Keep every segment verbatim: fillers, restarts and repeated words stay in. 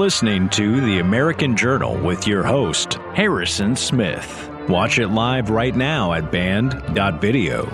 listening to The American Journal with your host, Harrison Smith. Watch it live right now at band dot video.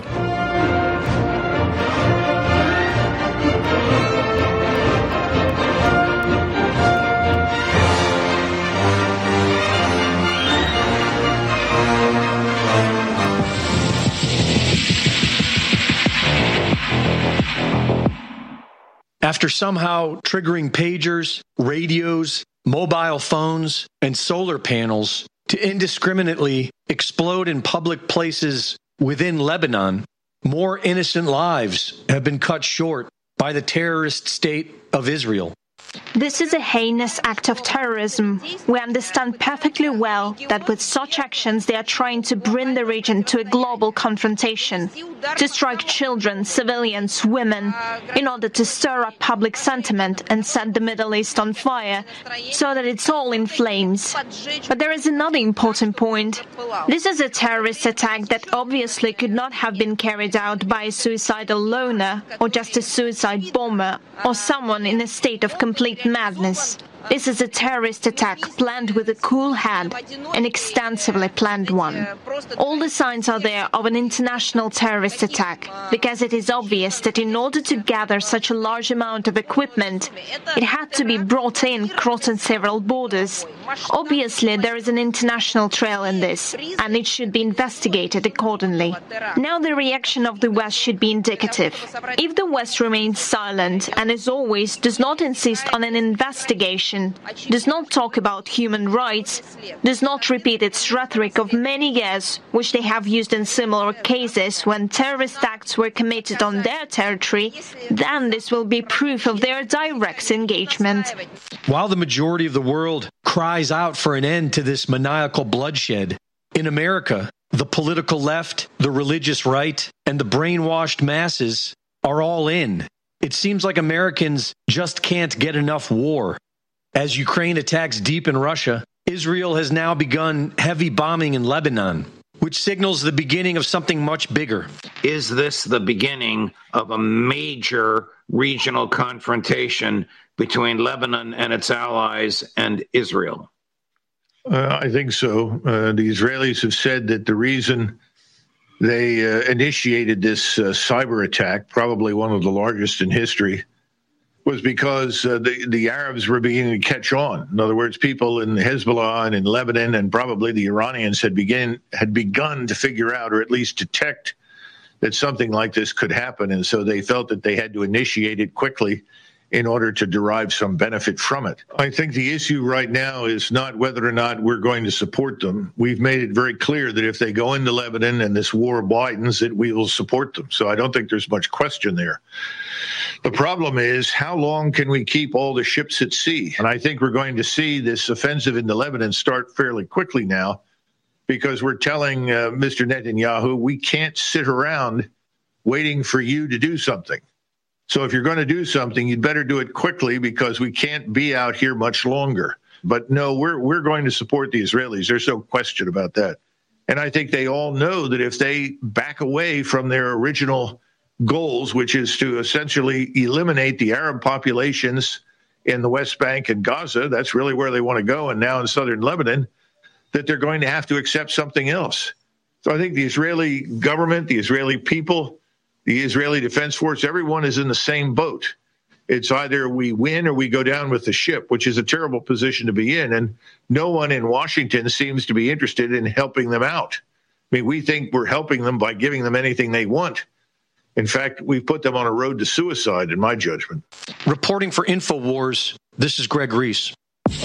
After somehow triggering pagers, radios, mobile phones, and solar panels to indiscriminately explode in public places within Lebanon, more innocent lives have been cut short by the terrorist state of Israel. This is a heinous act of terrorism. We understand perfectly well that with such actions they are trying to bring the region to a global confrontation, to strike children, civilians, women, in order to stir up public sentiment and set the Middle East on fire, so that it's all in flames. But there is another important point. This is a terrorist attack that obviously could not have been carried out by a suicidal loner, or just a suicide bomber, or someone in a state of complete madness. This is a terrorist attack planned with a cool hand, an extensively planned one. All the signs are there of an international terrorist attack, because it is obvious that in order to gather such a large amount of equipment, it had to be brought in crossing several borders. Obviously, there is an international trail in this, and it should be investigated accordingly. Now the reaction of the West should be indicative. If the West remains silent, and as always does not insist on an investigation, does not talk about human rights, does not repeat its rhetoric of many years, which they have used in similar cases when terrorist acts were committed on their territory, then this will be proof of their direct engagement. While the majority of the world cries out for an end to this maniacal bloodshed, in America, the political left, the religious right, and the brainwashed masses are all in. It seems like Americans just can't get enough war. As Ukraine attacks deep in Russia, Israel has now begun heavy bombing in Lebanon, which signals the beginning of something much bigger. Is this the beginning of a major regional confrontation between Lebanon and its allies and Israel? Uh, I think so. Uh, the Israelis have said that the reason they uh, initiated this uh, cyber attack, probably one of the largest in history, was because uh, the, the Arabs were beginning to catch on. In other words, people in Hezbollah and in Lebanon and probably the Iranians had begin had begun to figure out, or at least detect, that something like this could happen. And so they felt that they had to initiate it quickly in order to derive some benefit from it. I think the issue right now is not whether or not we're going to support them. We've made it very clear that if they go into Lebanon and this war widens, that we will support them. So I don't think there's much question there. The problem is, how long can we keep all the ships at sea? And I think we're going to see this offensive into Lebanon start fairly quickly now, because we're telling uh, Mister Netanyahu, we can't sit around waiting for you to do something. So if you're going to do something, you'd better do it quickly, because we can't be out here much longer. But no, we're we're going to support the Israelis. There's no question about that. And I think they all know that if they back away from their original goals, which is to essentially eliminate the Arab populations in the West Bank and Gaza, that's really where they want to go, and now in southern Lebanon, that they're going to have to accept something else. So I think the Israeli government, the Israeli people, the Israeli Defense Force, everyone is in the same boat. It's either we win or we go down with the ship, which is a terrible position to be in. And no one in Washington seems to be interested in helping them out. I mean, we think we're helping them by giving them anything they want. In fact, we've put them on a road to suicide, in my judgment. Reporting for InfoWars, this is Greg Reese.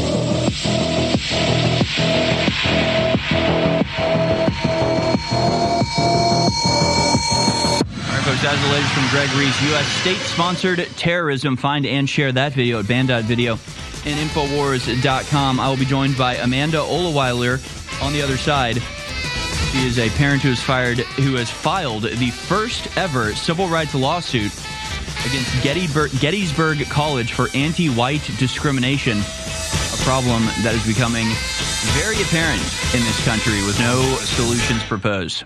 Folks, that's the latest from Greg Reese. U S state-sponsored terrorism. Find and share that video at band dot video and infowars dot com. I will be joined by Amanda Olaweiler on the other side. She is a parent who has fired, who has filed the first ever civil rights lawsuit against Gettysburg College for anti-white discrimination, a problem that is becoming very apparent in this country with no solutions proposed.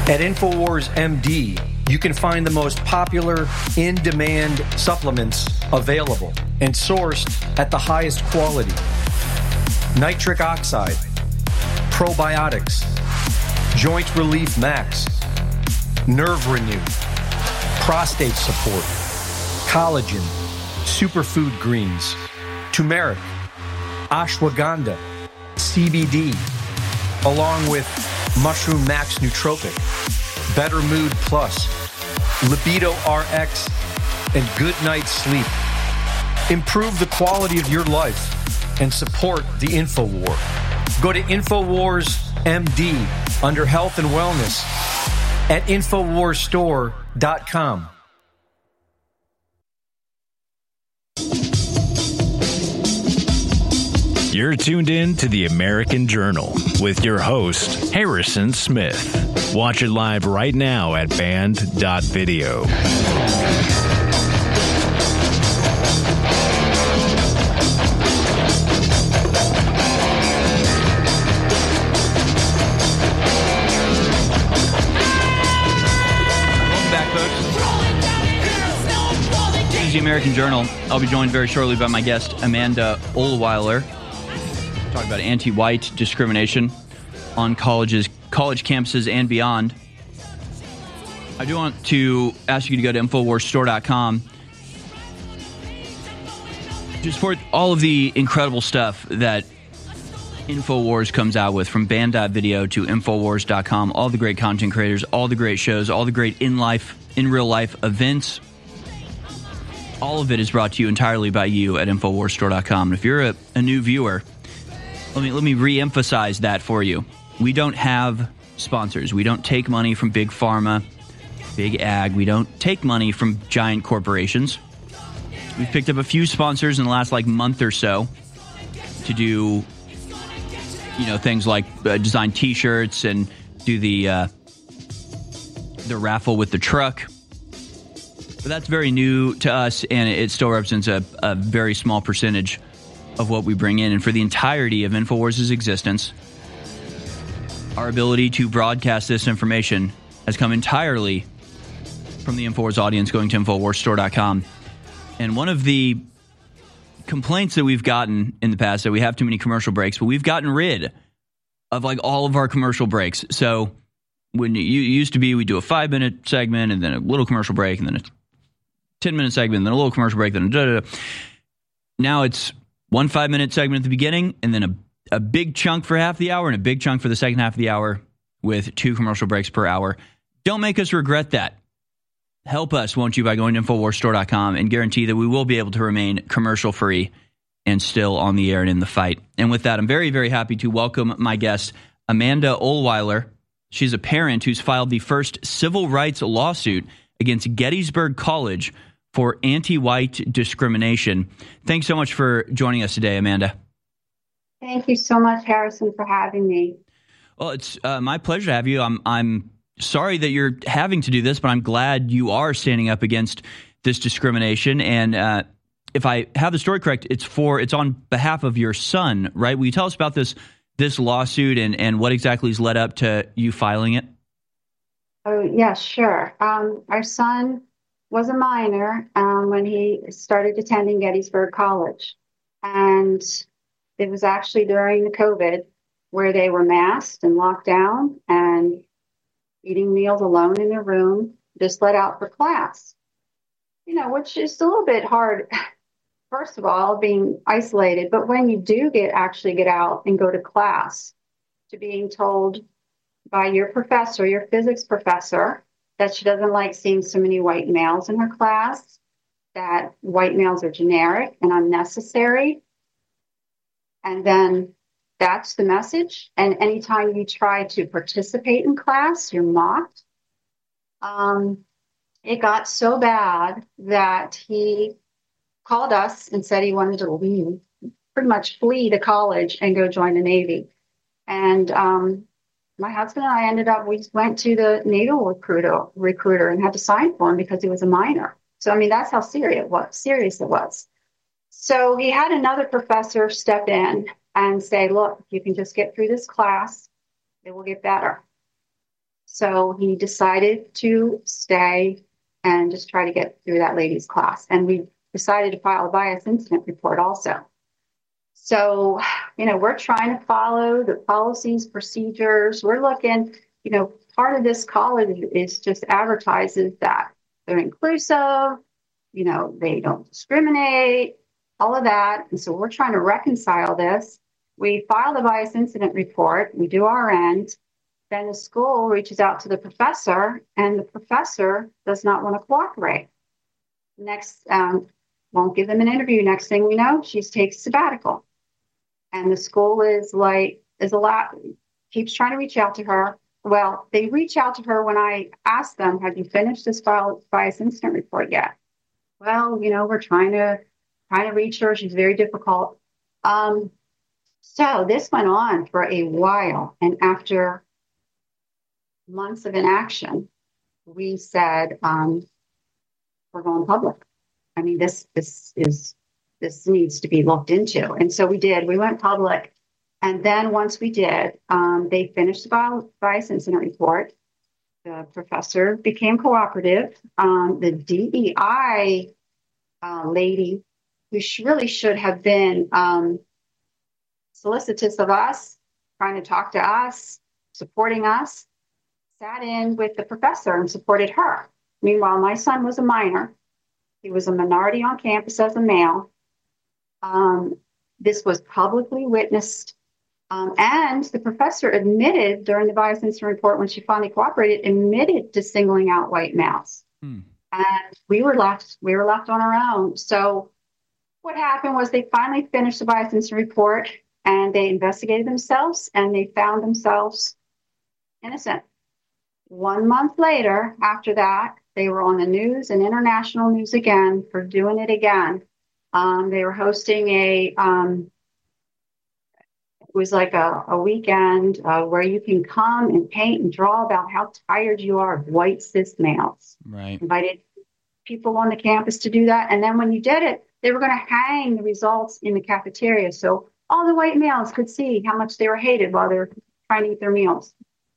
At InfoWars M D, you can find the most popular in-demand supplements available and sourced at the highest quality. Nitric oxide, probiotics, joint relief max, nerve renew, prostate support, collagen, superfood greens, turmeric, ashwagandha, C B D, along with Mushroom Max Nootropic, Better Mood Plus, Libido R X, and Good Night Sleep. Improve the quality of your life and support the InfoWar. Go to InfoWars M D under Health and Wellness at InfoWars Store dot com. You're tuned in to the American Journal with your host, Harrison Smith. Watch it live right now at band dot video. Welcome back, folks. This is the American Journal. I'll be joined very shortly by my guest, Amanda Ohlweiler. Talk about anti-white discrimination on colleges, college campuses, and beyond. I do want to ask you to go to InfoWars Store dot com to support all of the incredible stuff that InfoWars comes out with, from band dot video to InfoWars dot com. All the great content creators, all the great shows, all the great in-life, in real-life events. All of it is brought to you entirely by you at InfoWars Store dot com. If you're a, a new viewer, Let me let me re-emphasize that for you. We don't have sponsors. We don't take money from big pharma, big ag. We don't take money from giant corporations. We've picked up a few sponsors in the last like month or so to do, you know, things like uh, design T-shirts and do the uh, the raffle with the truck. But that's very new to us, and it still represents a, a very small percentage of what we bring in. And for the entirety of InfoWars' existence, our ability to broadcast this information has come entirely from the InfoWars audience going to InfoWars Store dot com. And one of the complaints that we've gotten in the past, that we have too many commercial breaks, but we've gotten rid of like all of our commercial breaks. So when you it used to be, we do a five minute segment and then a little commercial break and then a ten minute segment, and then a little commercial break, then a da, da, da. Now it's one five minute segment at the beginning, and then a, a big chunk for half the hour and a big chunk for the second half of the hour with two commercial breaks per hour. Don't make us regret that. Help us, won't you, by going to InfoWars Store dot com and guarantee that we will be able to remain commercial free and still on the air and in the fight. And with that, I'm very, very happy to welcome my guest, Amanda Ohlweiler. She's a parent who's filed the first civil rights lawsuit against Gettysburg College for anti-white discrimination. Thanks so much for joining us today, Amanda. Thank you so much, Harrison, for having me. Well, it's uh, my pleasure to have you. I'm I'm sorry that you're having to do this, but I'm glad you are standing up against this discrimination. And uh, if I have the story correct, it's for it's on behalf of your son, right? Will you tell us about this this lawsuit and, and what exactly has led up to you filing it? Oh, yeah, sure. Um, our son was a minor um, when he started attending Gettysburg College. And it was actually during the COVID where they were masked and locked down and eating meals alone in their room, just let out for class. You know, which is a little bit hard, first of all, being isolated. But when you do get actually get out and go to class, to being told by your professor, your physics professor, that she doesn't like seeing so many white males in her class, that white males are generic and unnecessary. And then that's the message. And anytime you try to participate in class, you're mocked. Um, it got so bad that he called us and said he wanted to leave, pretty much flee the college and go join the Navy. And um, my husband and I ended up, we went to the naval recruiter, recruiter and had to sign for him because he was a minor. So, I mean, that's how serious it was. Serious it was. So he had another professor step in and say, look, you can just get through this class, it will get better. So he decided to stay and just try to get through that lady's class. And we decided to file a bias incident report also. So, you know, we're trying to follow the policies, procedures. We're looking, you know, part of this college is just advertises that they're inclusive, you know, they don't discriminate, all of that. And so we're trying to reconcile this. We file the bias incident report, we do our end. Then the school reaches out to the professor, and the professor does not want to cooperate. Next, um, won't give them an interview. Next thing we know, she takes sabbatical. And the school is like, is a lot, keeps trying to reach out to her. Well, they reach out to her when I ask them, have you finished this file, bias incident report yet? Well, you know, we're trying to, trying to reach her. She's very difficult. Um, so this went on for a while. And after months of inaction, we said, um, we're going public. I mean, this, this is, this needs to be looked into. And so we did, we went public. And then once we did, um, they finished the bias incident report. The professor became cooperative. Um, the D E I uh, lady, who sh- really should have been um, solicitous of us, trying to talk to us, supporting us, sat in with the professor and supported her. Meanwhile, my son was a minor. He was a minority on campus as a male. Um, this was publicly witnessed. Um, and the professor admitted during the bias incident report, when she finally cooperated, admitted to singling out white males. Hmm. And we were left, we were left on our own. So what happened was they finally finished the bias incident report, and they investigated themselves, and they found themselves innocent. One month later, after that, they were on the news and international news again for doing it again. Um, they were hosting a, um, it was like a, a weekend uh, where you can come and paint and draw about how tired you are of white cis males. Right. Invited people on the campus to do that. And then when you did it, they were going to hang the results in the cafeteria so all the white males could see how much they were hated while they were trying to eat their meals.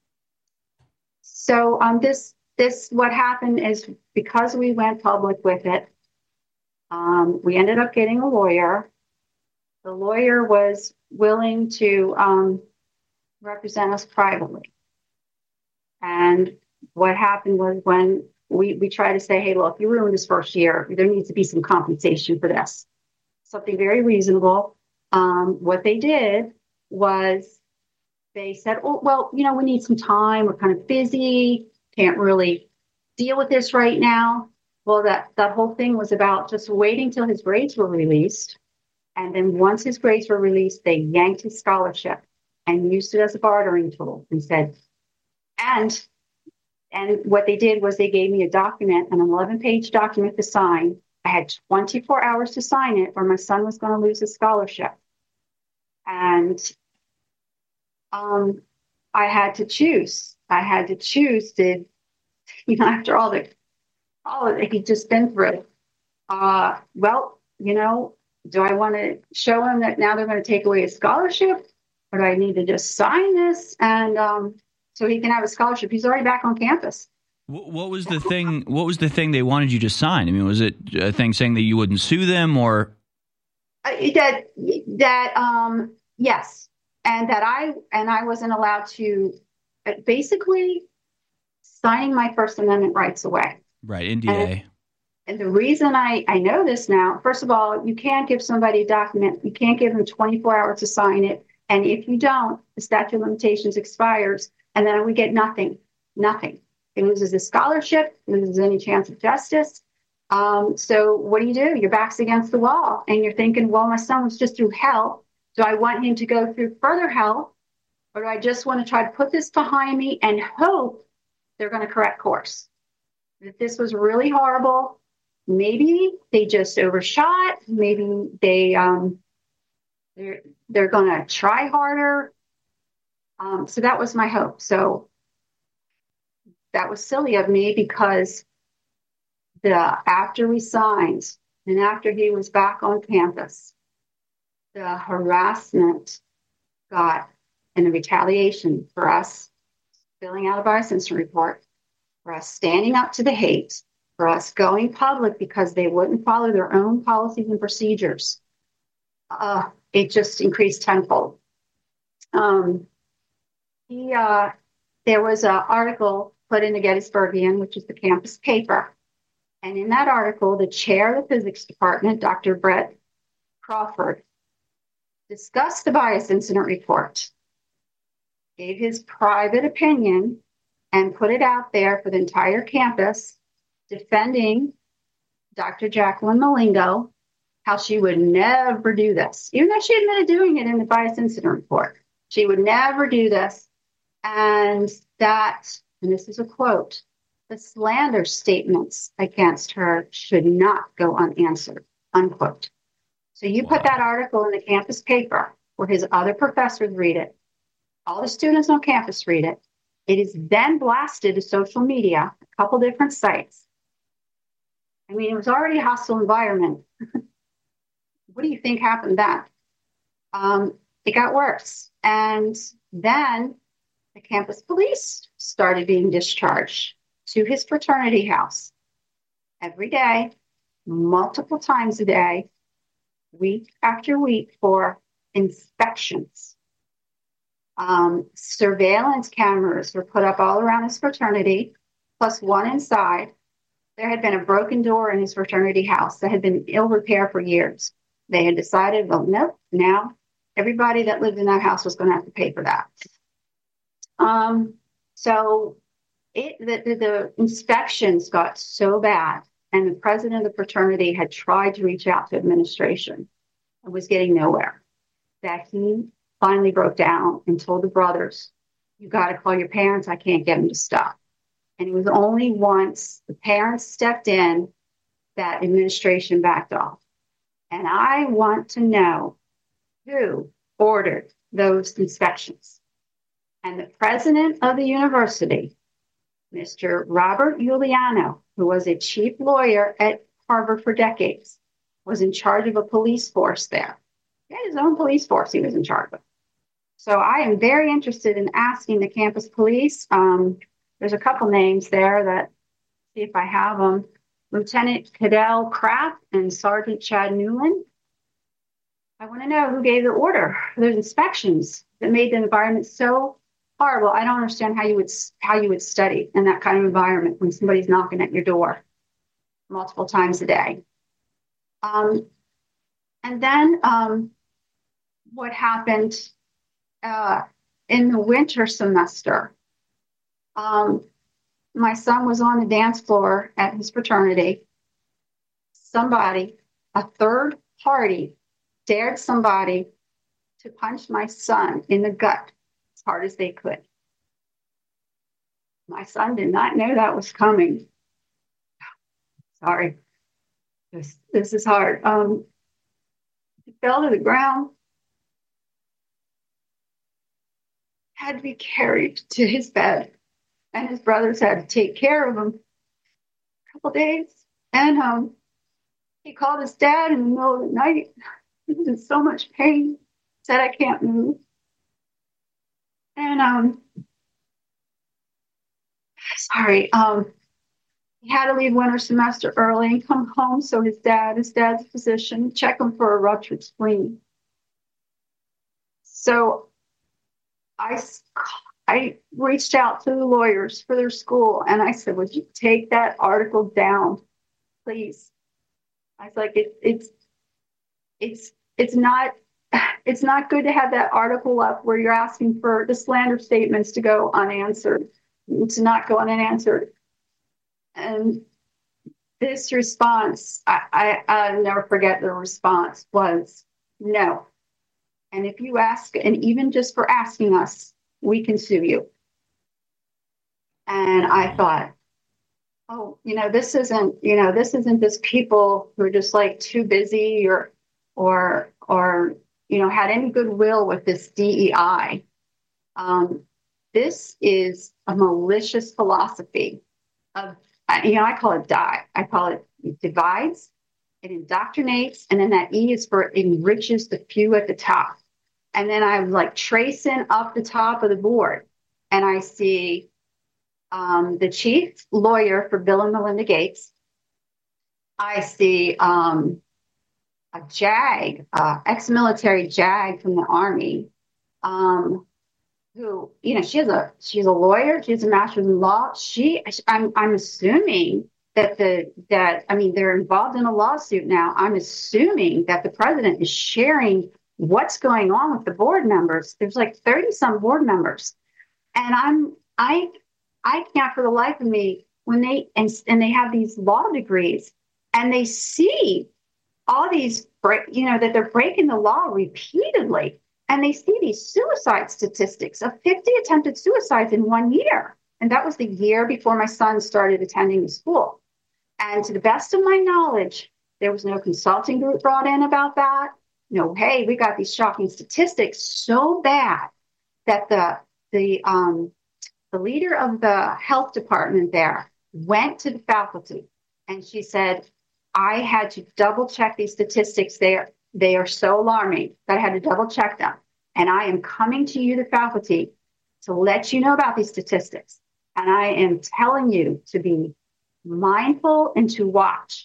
So um, this, this, what happened is because we went public with it, um, we ended up getting a lawyer. The lawyer was willing to um, represent us privately. And what happened was when we, we tried to say, hey, look, you ruined this first year. There needs to be some compensation for this. Something very reasonable. Um, what they did was they said, oh, well, you know, we need some time. We're kind of busy. Can't really deal with this right now. Well, that, that whole thing was about just waiting till his grades were released. And then once his grades were released, they yanked his scholarship and used it as a bartering tool and said, and, and what they did was they gave me a document, an eleven page document to sign. I had twenty-four hours to sign it or my son was going to lose his scholarship. And um, I had to choose. I had to choose to, you know, after all the, all of it he'd just been through. Uh, well, you know, do I want to show him that now they're going to take away his scholarship, or do I need to just sign this and um, so he can have a scholarship? He's already back on campus. What was the thing? What was the thing they wanted you to sign? I mean, was it a thing saying that you wouldn't sue them, or uh, that that um, yes, and that I and I wasn't allowed to uh, basically signing my First Amendment rights away. Right, N D A. And, and the reason I, I know this now, first of all, you can't give somebody a document. You can't give them twenty-four hours to sign it. And if you don't, the statute of limitations expires, and then we get nothing, nothing. It loses his scholarship, loses any chance of justice. Um, so what do you do? Your back's against the wall, and you're thinking, well, my son was just through hell. Do I want him to go through further hell, or do I just want to try to put this behind me and hope they're going to correct course? That this was really horrible. Maybe they just overshot. Maybe they um, they're they're going to try harder. Um, so that was my hope. So that was silly of me because the after we signed and after he was back on campus, the harassment got and the retaliation for us filling out a bias incident report, for us standing up to the hate, for us going public because they wouldn't follow their own policies and procedures. Uh, it just increased tenfold. Um, he, uh, there was an article put in the Gettysburgian, which is the campus paper. And in that article, the chair of the physics department, Doctor Brett Crawford, discussed the bias incident report, gave his private opinion, and put it out there for the entire campus, defending Doctor Jacqueline Malingo, how she would never do this, even though she admitted doing it in the bias incident report. She would never do this. And that, and this is a quote, the slander statements against her should not go unanswered, unquote. So you wow. put that article in the campus paper where his other professors read it. All the students on campus read it. It is then blasted to social media, a couple different sites. I mean, it was already a hostile environment. What do you think happened then? Um, it got worse. And then the campus police started being discharged to his fraternity house every day, multiple times a day, week after week for inspections. Um, surveillance cameras were put up all around his fraternity, plus one inside. There had been a broken door in his fraternity house that had been ill repair for years. They had decided, well, nope, now everybody that lived in that house was going to have to pay for that. Um, so it, the, the, the inspections got so bad, and the president of the fraternity had tried to reach out to administration and was getting nowhere, that he finally broke down and told the brothers, you got to call your parents. I can't get them to stop. And it was only once the parents stepped in that administration backed off. And I want to know who ordered those inspections. And the president of the university, Mister Robert Giuliano, who was a chief lawyer at Harvard for decades, was in charge of a police force there. He had his own police force he was in charge of. So I am very interested in asking the campus police. Um, there's a couple names there that, see if I have them. Lieutenant Cadell Kraft and Sergeant Chad Newland. I want to know who gave the order for those inspections that made the environment so horrible. I don't understand how you would how you would study in that kind of environment when somebody's knocking at your door multiple times a day. Um, and then um, what happened uh, in the winter semester? Um, my son was on the dance floor at his fraternity. Somebody, a third party, dared somebody to punch my son in the gut as hard as they could. My son did not know that was coming. Sorry, this, this is hard. Um, he fell to the ground, had to be carried to his bed, and his brothers had to take care of him a couple days. And um, he called his dad in the middle of the night. He was in so much pain, said, I can't move. And um, sorry, um, he had to leave winter semester early and come home. So his dad, his dad's a physician, check him for a ruptured spleen. So I, I reached out to the lawyers for their school, and I said, would you take that article down, please? I was like, it, it's, it's, it's not, it's not good to have that article up where you're asking for the slander statements to go unanswered, to not go unanswered. And this response, I, I, I'll never forget the response was no. And if you ask, and even just for asking us, we can sue you. And I thought, oh, you know, this isn't, you know, this isn't just people who are just like too busy or, or, or, you know, had any goodwill with this D E I. Um, this is a malicious philosophy of, you know, I call it die. I call it, it divides, it indoctrinates, and then that E is for enriches the few at the top. And then I'm like tracing up the top of the board, and I see um, the chief lawyer for Bill and Melinda Gates. I see um, a JAG, uh, ex-military JAG from the Army, um, who, you know, she has a she's a lawyer. She has a master's in law. She, I'm, I'm assuming that the that I mean they're involved in a lawsuit now. I'm assuming that the president is sharing what's going on with the board members. There's like thirty some board members, and I'm I I can't for the life of me when they and and they have these law degrees and they see all these you know that they're breaking the law repeatedly, and they see these suicide statistics of fifty attempted suicides in one year, and that was the year before my son started attending the school. And to the best of my knowledge, there was no consulting group brought in about that. No, hey, we got these shocking statistics so bad that the the um, the leader of the health department there went to the faculty and she said, I had to double check these statistics. They are, they are so alarming that I had to double check them. And I am coming to you, the faculty, to let you know about these statistics. And I am telling you to be mindful and to watch.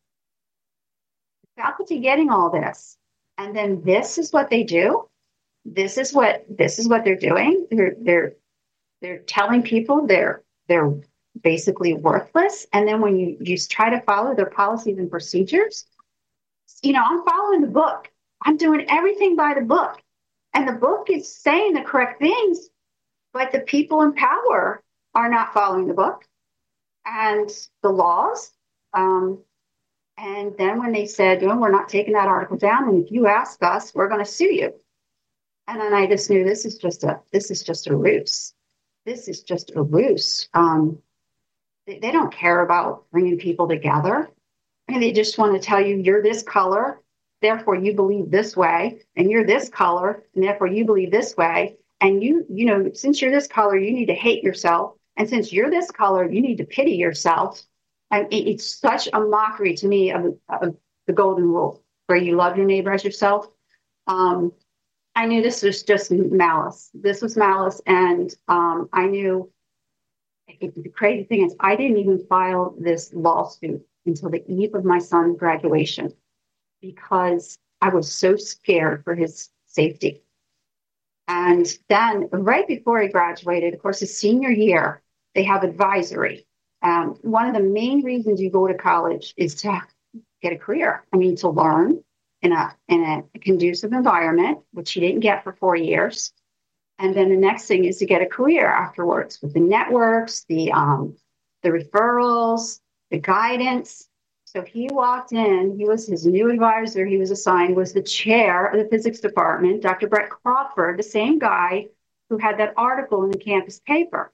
The faculty getting all this, and then this is what they do. This is what this is what they're doing. They're they're they're telling people they're they're basically worthless. And then when you you try to follow their policies and procedures, you know, I'm following the book. I'm doing everything by the book, and the book is saying the correct things, but the people in power are not following the book and the laws. Um, and then when they said, oh, we're not taking that article down, and if you ask us, we're going to sue you. And then I just knew this is just a this is just a ruse. This is just a ruse. Um, they, they don't care about bringing people together. And they just want to tell you, you're this color, therefore you believe this way, and you're this color, and therefore you believe this way. And you, you know, since you're this color, you need to hate yourself. And since you're this color, you need to pity yourself. And it, it's such a mockery to me of, of the golden rule, where you love your neighbor as yourself. Um, I knew this was just malice. This was malice. And um, I knew it, the crazy thing is I didn't even file this lawsuit until the eve of my son's graduation because I was so scared for his safety. And then right before he graduated, of course, his senior year, they have advisory. Um, one of the main reasons you go to college is to get a career. I mean, to learn in a in a conducive environment, which he didn't get for four years. And then the next thing is to get a career afterwards with the networks, the um, the referrals, the guidance. So he walked in, he was his new advisor, he was assigned, was the chair of the physics department, Doctor Brett Crawford, the same guy who had that article in the campus paper.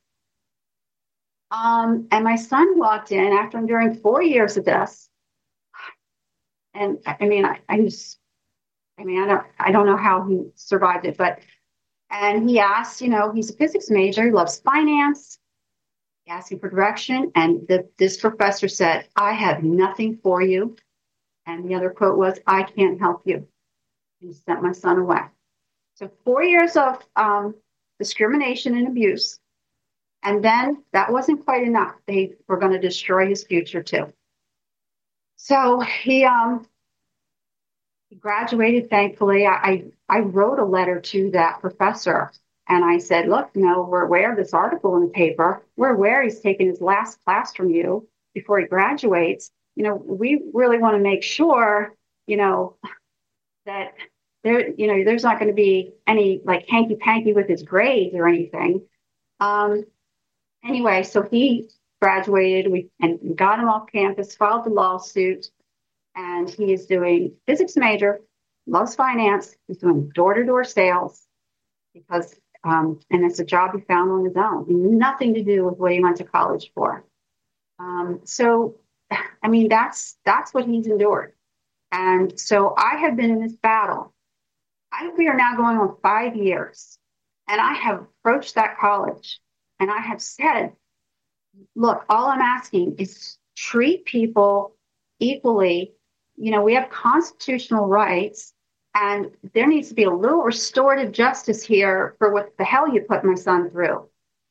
Um, and my son walked in after enduring four years of this. And I mean, I, I just, I mean, I don't, I don't know how he survived it, but, and he asked, you know, he's a physics major, he loves finance. He asked him for direction, and the, this professor said, I have nothing for you. And the other quote was, I can't help you. And he sent my son away. So four years of um, discrimination and abuse. And then that wasn't quite enough. They were going to destroy his future too. So he um, he graduated, thankfully. I, I, I wrote a letter to that professor. And I said, look, you know, we're aware of this article in the paper. We're aware he's taking his last class from you before he graduates. You know, we really want to make sure, you know, that there, you know, there's not going to be any like hanky panky with his grades or anything. Um, anyway, so he graduated we, and got him off campus, filed the lawsuit, and he is doing physics major, loves finance. He's doing door-to-door sales because Um, and it's a job he found on his own, nothing to do with what he went to college for. Um, so, I mean, that's that's what he's endured. And so I have been in this battle. I, we are now going on five years. And I have approached that college and I have said, look, all I'm asking is treat people equally. You know, we have constitutional rights. And there needs to be a little restorative justice here for what the hell you put my son through.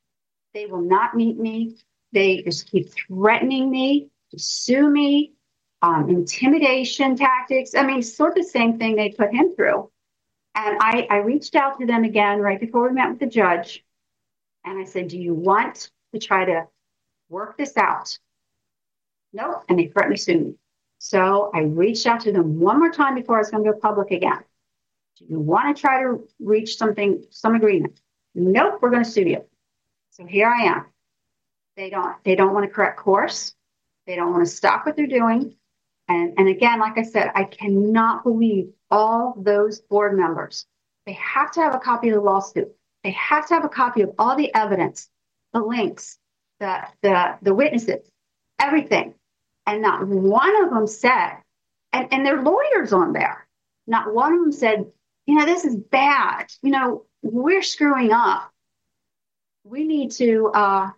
They will not meet me. They just keep threatening me to sue me, um, intimidation tactics. I mean, sort of the same thing they put him through. And I, I reached out to them again right before we met with the judge. And I said, do you want to try to work this out? No. And they threatened to sue me. So I reached out to them one more time before I was going to go public again. Do you want to try to reach something, some agreement? Nope, we're going to sue you. So here I am. They don't, they don't want to correct course. They don't want to stop what they're doing. And, and again, like I said, I cannot believe all those board members. They have to have a copy of the lawsuit. They have to have a copy of all the evidence, the links, the, the, the witnesses, everything. And not one of them said, and, and their lawyers on there, not one of them said, you know, this is bad. You know, we're screwing up. We need to, uh,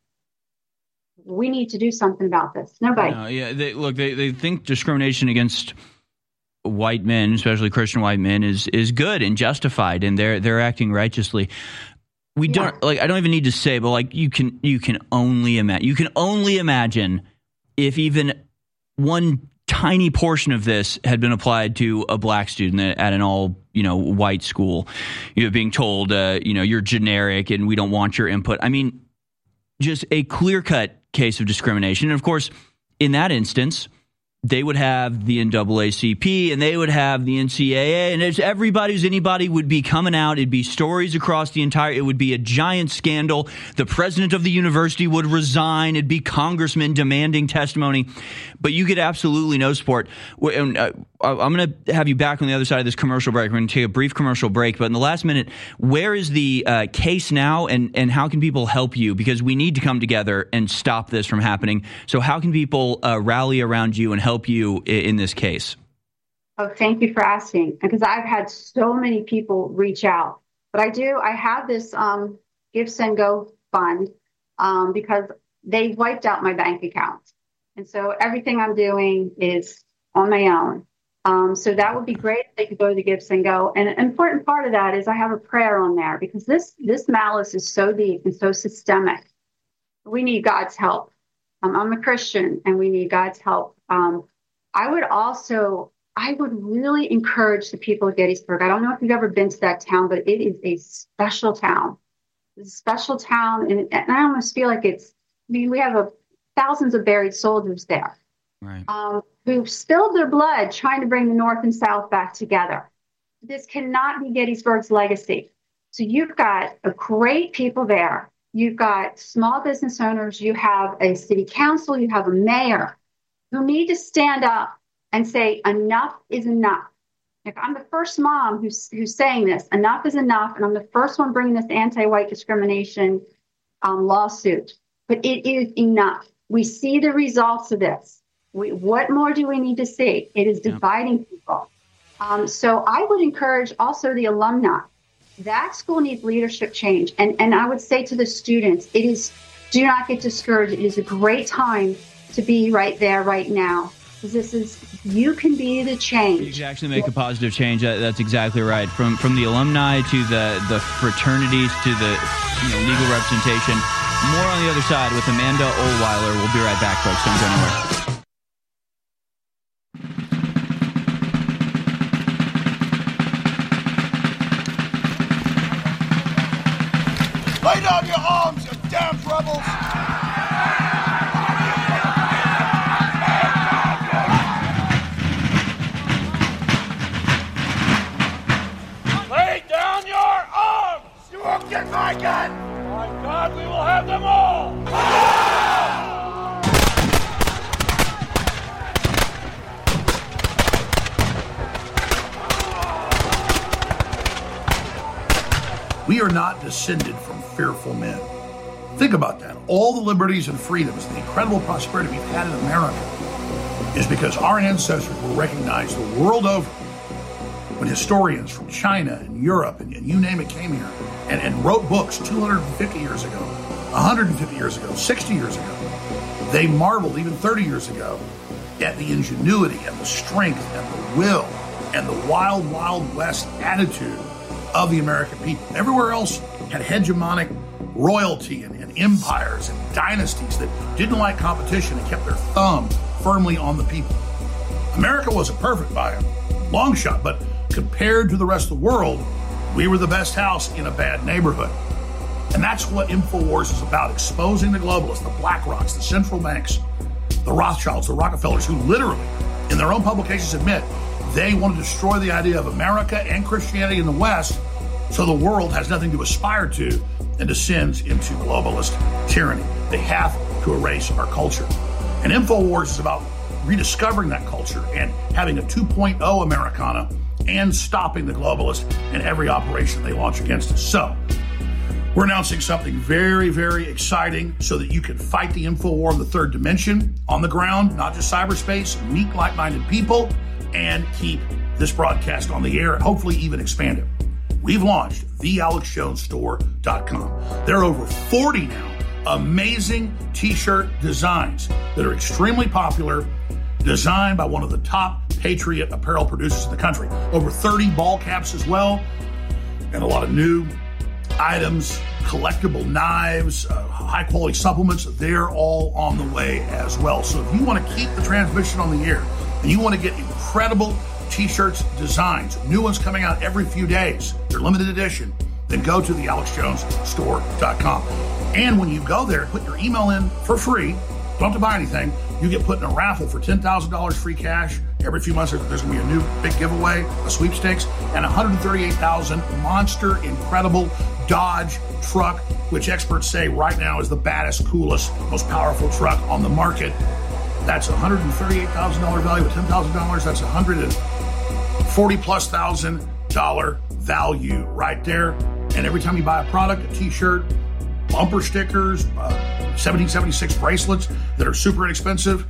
we need to do something about this. Nobody. Uh, yeah, they, look, they, they think discrimination against white men, especially Christian white men, is is good and justified, and they're they're acting righteously. We don't yeah. like. I don't even need to say, but like you can you can only imagine. You can only imagine if even one tiny portion of this had been applied to a black student at an all you know white school. You know, being told, uh, you know, you're generic and we don't want your input. I mean, just a clear cut case of discrimination. And of course, in that instance, they would have the N double A C P and they would have the N C double A, and as everybody who's anybody would be coming out. It'd be stories across the entire, it would be a giant scandal. The president of the university would resign. It'd be congressmen demanding testimony, but you get absolutely no support. And uh, I'm going to have you back on the other side of this commercial break. We're going to take a brief commercial break, but in the last minute, where is the uh, case now, and, and how can people help you? Because we need to come together and stop this from happening. So how can people uh, rally around you and help you in, in this case? Oh, thank you for asking, because I've had so many people reach out. But I do, I have this um, Give, Send, Go fund um, because they wiped out my bank account. And so everything I'm doing is on my own. Um, so that would be great if they could go to the Give, Send, Go. And an important part of that is I have a prayer on there, because this this malice is so deep and so systemic. We need God's help. Um, I'm a Christian, and we need God's help. Um, I would also, I would really encourage the people of Gettysburg. I don't know if you've ever been to that town, but it is a special town. It's a special town, and, and I almost feel like it's, I mean, we have a, thousands of buried soldiers there. Right. Um, who spilled their blood trying to bring the North and South back together. This cannot be Gettysburg's legacy. So you've got a great people there. You've got small business owners. You have a city council. You have a mayor who need to stand up and say, enough is enough. Like, I'm the first mom who's, who's saying this, enough is enough. And I'm the first one bringing this anti-white discrimination um, lawsuit. But it is enough. We see the results of this. We, what more do we need to see? It is dividing yep. people. Um, so I would encourage also the alumni. That school needs leadership change. And, and I would say to the students, it is, do not get discouraged. It is a great time to be right there right now. Because this is, you can be the change. You can actually make a positive change. That, that's exactly right. From from the alumni to the, the fraternities to the you know, legal representation. More on the other side with Amanda Ohlweiler. We'll be right back, folks. Don't go anywhere. Lay down your arms, you damn rebels! Lay down your arms! You won't get my gun! My God, we will have them all! We are not descended from fearful men. Think about that. All the liberties and freedoms, the incredible prosperity we've had in America is because our ancestors were recognized the world over when historians from China and Europe and, and you name it came here and, and wrote books two hundred fifty years ago, one hundred fifty years ago, sixty years ago. They marveled even thirty years ago at the ingenuity and the strength and the will and the wild, wild west attitude of the American people. Everywhere else had hegemonic royalty and, and empires and dynasties that didn't like competition and kept their thumb firmly on the people. America wasn't perfect by a long shot, but compared to the rest of the world, we were the best house in a bad neighborhood. And that's what InfoWars is about, exposing the globalists, the BlackRocks, the central banks, the Rothschilds, the Rockefellers, who literally, in their own publications, admit they want to destroy the idea of America and Christianity in the West so the world has nothing to aspire to and descends into globalist tyranny. They have to erase our culture. And InfoWars is about rediscovering that culture and having a two point oh Americana and stopping the globalists in every operation they launch against us. So, we're announcing something very, very exciting so that you can fight the info war in the third dimension on the ground, not just cyberspace, meet like-minded people, and keep this broadcast on the air and hopefully even expand it. We've launched the alex jones store dot com. There are over forty now amazing t-shirt designs that are extremely popular, designed by one of the top Patriot apparel producers in the country. Over thirty ball caps as well, and a lot of new items, collectible knives, uh, high-quality supplements. They're all on the way as well. So if you want to keep the transmission on the air and you want to get incredible t-shirts, designs, new ones coming out every few days, they're limited edition, then go to the alex jones store dot com. And when you go there, put your email in for free. Don't have to buy anything. You get put in a raffle for ten thousand dollars free cash. Every few months, there's going to be a new big giveaway, a sweepstakes, and one hundred thirty-eight thousand monster, incredible Dodge truck, which experts say right now is the baddest, coolest, most powerful truck on the market. That's one hundred thirty-eight thousand dollars value with ten thousand dollars. That's one hundred forty plus thousand dollar value right there. And every time you buy a product, a t-shirt, bumper stickers, uh, seventeen seventy-six bracelets that are super inexpensive,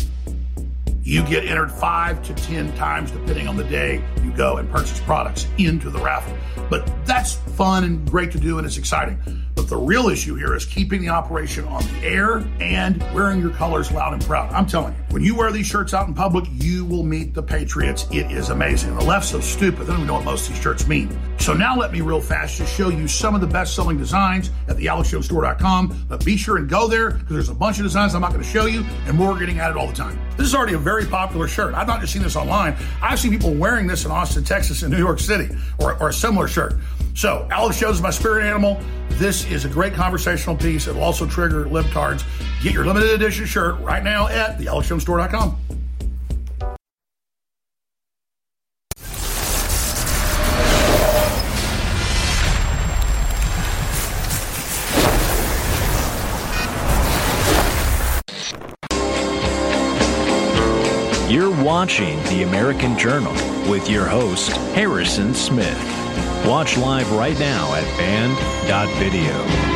you get entered five to ten times depending on the day you go and purchase products into the raffle. But that's fun and great to do, and it's exciting. But the real issue here is keeping the operation on the air and wearing your colors loud and proud. I'm telling you, when you wear these shirts out in public, you will meet the patriots. It is amazing. The left's so stupid, they don't even know what most of these shirts mean. So now let me real fast just show you some of the best-selling designs at the alex jones store dot com. But be sure and go there because there's a bunch of designs I'm not going to show you, and more are getting added all the time. This is already a very popular shirt. I've not just seen this online. I've seen people wearing this in Austin, Texas, and New York City, or, or a similar shirt. So, Alex Jones is my spirit animal. This is a great conversational piece. It'll also trigger libtards. Get your limited edition shirt right now at the alex jones store dot com. You're watching The American Journal with your host, Harrison Smith. Watch live right now at band dot video.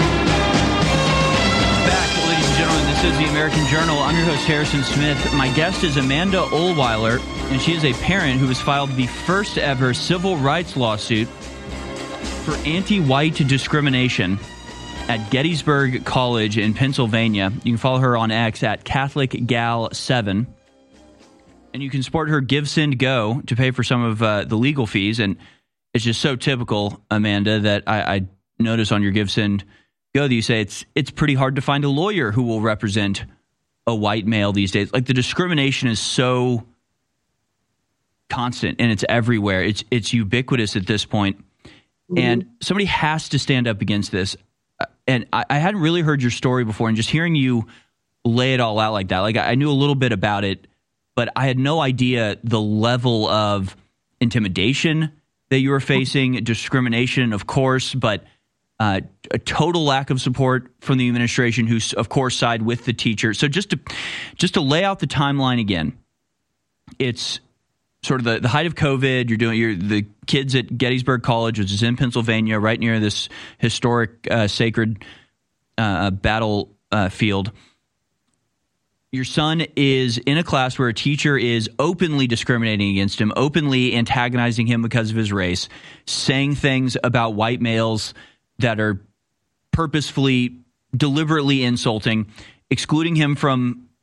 Back, ladies and gentlemen, this is The American Journal. I'm your host, Harrison Smith. My guest is Amanda Ohlweiler, and she is a parent who has filed the first ever civil rights lawsuit for anti-white discrimination at Gettysburg College in Pennsylvania. You can follow her on X at Catholic Gal seven. And you can support her Give, Send, Go to pay for some of uh, the legal fees. And it's just so typical, Amanda, that I, I notice on your Give, Send, Go that you say it's it's pretty hard to find a lawyer who will represent a white male these days. Like, the discrimination is so constant and it's everywhere. It's it's ubiquitous at this point. Mm-hmm. And somebody has to stand up against this. And I, I hadn't really heard your story before, and just hearing you lay it all out like that, like I, I knew a little bit about it, but I had no idea the level of intimidation that you were facing, discrimination, of course, but uh, a total lack of support from the administration, who, of course, side with the teacher. So just to just to lay out the timeline again, it's sort of the, the height of COVID. You're doing you're the kids at Gettysburg College, which is in Pennsylvania, right near this historic uh, sacred uh, battle uh, field. Your son is in a class where a teacher is openly discriminating against him, openly antagonizing him because of his race, saying things about white males that are purposefully, deliberately insulting, excluding him from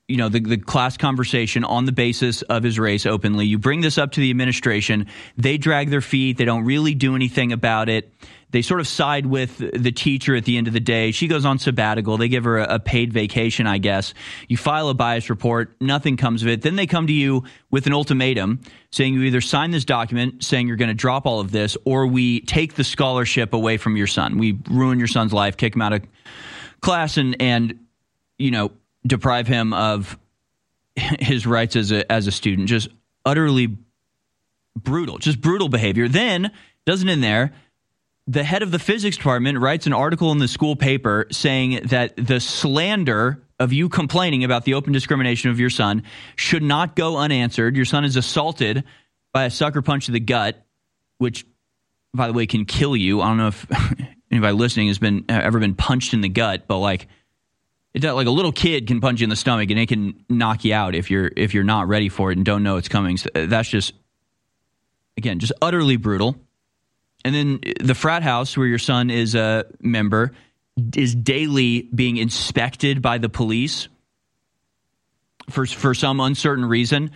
you know, the, the class conversation on the basis of his race openly. You bring this up to the administration. They drag their feet. They don't really do anything about it. They sort of side with the teacher at the end of the day. She goes on sabbatical. They give her a, a paid vacation, I guess. You file a bias report. Nothing comes of it. Then they come to you with an ultimatum saying you either sign this document saying you're going to drop all of this, or we take the scholarship away from your son. We ruin your son's life, kick him out of class, and, and you know, deprive him of his rights as a as a student. Just utterly brutal, just brutal behavior. Then, doesn't end there. The head of the physics department writes an article in the school paper saying that the slander of you complaining about the open discrimination of your son should not go unanswered. Your son is assaulted by a sucker punch to the gut, which, by the way, can kill you. I don't know if anybody listening has been ever been punched in the gut, but like it does, like a little kid can punch you in the stomach and it can knock you out if you're if you're not ready for it and don't know it's coming. So that's just, again, just utterly brutal. And then the frat house where your son is a member is daily being inspected by the police for for some uncertain reason.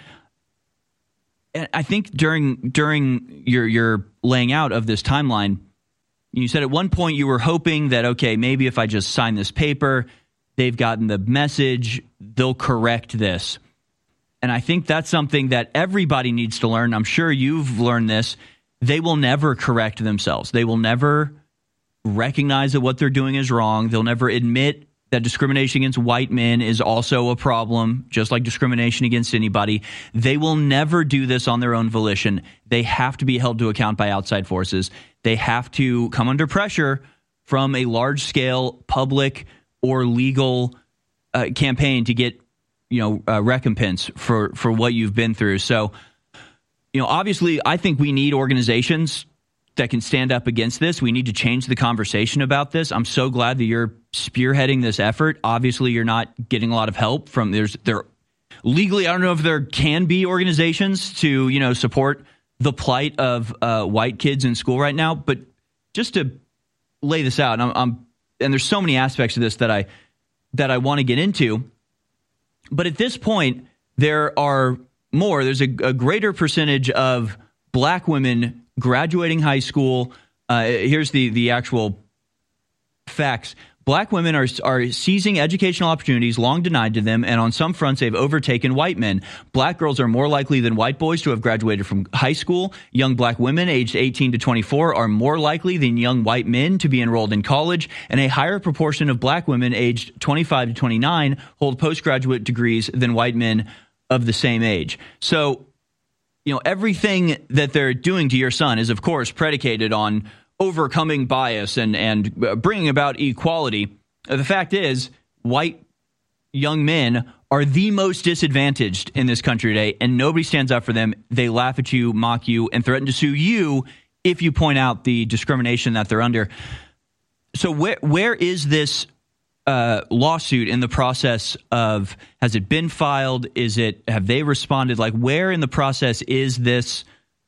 And I think during during your your laying out of this timeline, you said at one point you were hoping that, okay, maybe if I just sign this paper, they've gotten the message, they'll correct this. And I think that's something that everybody needs to learn. I'm sure you've learned this. They will never correct themselves. They will never recognize that what they're doing is wrong. They'll never admit that discrimination against white men is also a problem, just like discrimination against anybody. They will never do this on their own volition. They have to be held to account by outside forces. They have to come under pressure from a large-scale public or legal uh, campaign to get, you know, uh, recompense for, for what you've been through. So, you know, obviously, I think we need organizations that can stand up against this. We need to change the conversation about this. I'm so glad that you're spearheading this effort. Obviously, you're not getting a lot of help from there's there legally. I don't know if there can be organizations to, you know, support the plight of uh, white kids in school right now. But just to lay this out, and I'm, I'm and there's so many aspects of this that I that I want to get into. But at this point, there are more. There's a, a greater percentage of black women graduating high school. Uh, here's the the actual facts. Black women are are seizing educational opportunities long denied to them, and on some fronts, they've overtaken white men. Black girls are more likely than white boys to have graduated from high school. Young black women aged eighteen to twenty-four are more likely than young white men to be enrolled in college, and a higher proportion of black women aged twenty-five to twenty-nine hold postgraduate degrees than white men of the same age. So, you know, everything that they're doing to your son is, of course, predicated on overcoming bias and, and bringing about equality. The fact is, white young men are the most disadvantaged in this country today, and nobody stands up for them. They laugh at you, mock you, and threaten to sue you if you point out the discrimination that they're under. So where where is this Uh, lawsuit in the process of, has it been filed? Is it, have they responded? Like, where in the process is this